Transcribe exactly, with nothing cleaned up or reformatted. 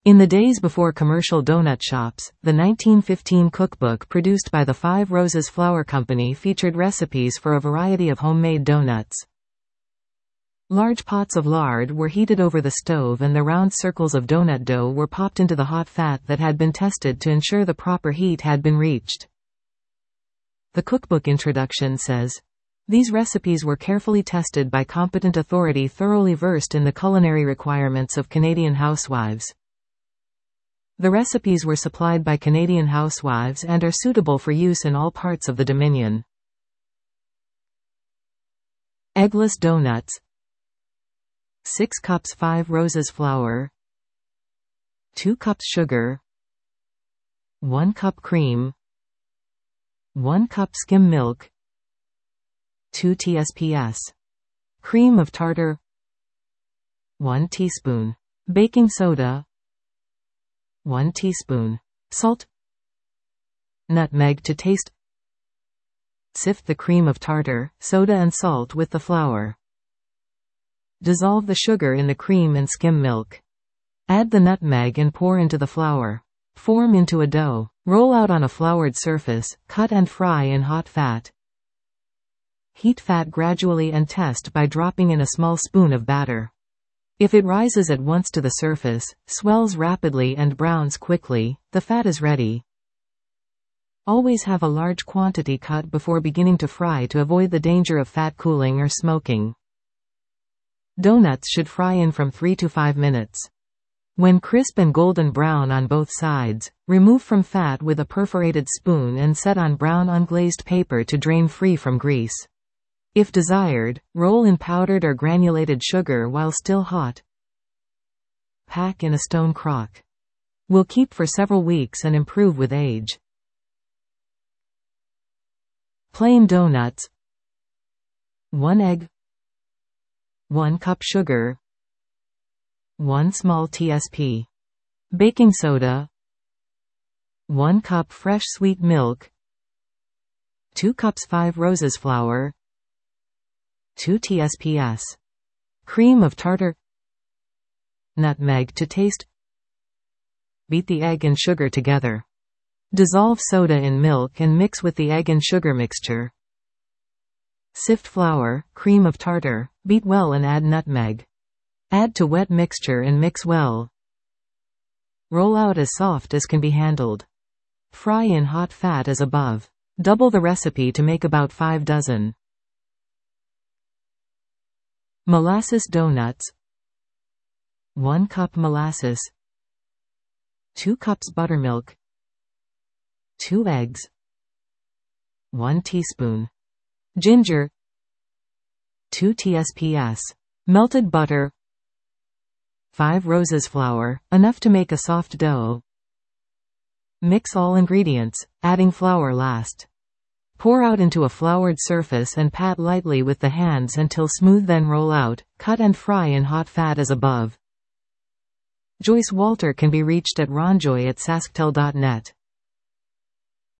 In the days before commercial donut shops, the nineteen fifteen cookbook produced by the Five Roses Flour Company featured recipes for a variety of homemade donuts. Large pots of lard were heated over the stove and the round circles of donut dough were popped into the hot fat that had been tested to ensure the proper heat had been reached. The cookbook introduction says, "These recipes were carefully tested by competent authority thoroughly versed in the culinary requirements of Canadian housewives. The recipes were supplied by Canadian housewives and are suitable for use in all parts of the Dominion." Eggless donuts. six cups Five Roses flour, two cups sugar, one cup cream, one cup skim milk, two teaspoons cream of tartar, one teaspoon baking soda, one teaspoon salt, nutmeg to taste. Sift the cream of tartar, soda and salt with the flour. Dissolve the sugar in the cream and skim milk. Add the nutmeg and pour into the flour. Form into a dough. Roll out on a floured surface, cut and fry in hot fat. Heat fat gradually and test by dropping in a small spoon of batter. If it rises at once to the surface, swells rapidly and browns quickly, the fat is ready. Always have a large quantity cut before beginning to fry to avoid the danger of fat cooling or smoking. Donuts should fry in from three to five minutes. When crisp and golden brown on both sides, remove from fat with a perforated spoon and set on brown unglazed paper to drain free from grease. If desired, roll in powdered or granulated sugar while still hot. Pack in a stone crock. Will keep for several weeks and improve with age. Plain donuts. one egg, one cup sugar, one small teaspoon baking soda, one cup fresh sweet milk, two cups Five Roses flour, two teaspoons cream of tartar, nutmeg to taste. Beat the egg and sugar together. Dissolve soda in milk and mix with the egg and sugar mixture. Sift flour, cream of tartar, beat well and add nutmeg. Add to wet mixture and mix well. Roll out as soft as can be handled. Fry in hot fat as above. Double the recipe to make about five dozen. Molasses donuts. one cup molasses, two cups buttermilk, two eggs, one teaspoon ginger, two teaspoons melted butter, Five Roses flour, enough to make a soft dough. Mix all ingredients, adding flour last. Pour out into a floured surface and pat lightly with the hands until smooth, then roll out, cut and fry in hot fat as above. Joyce Walter can be reached at ronjoy at sasktel dot net.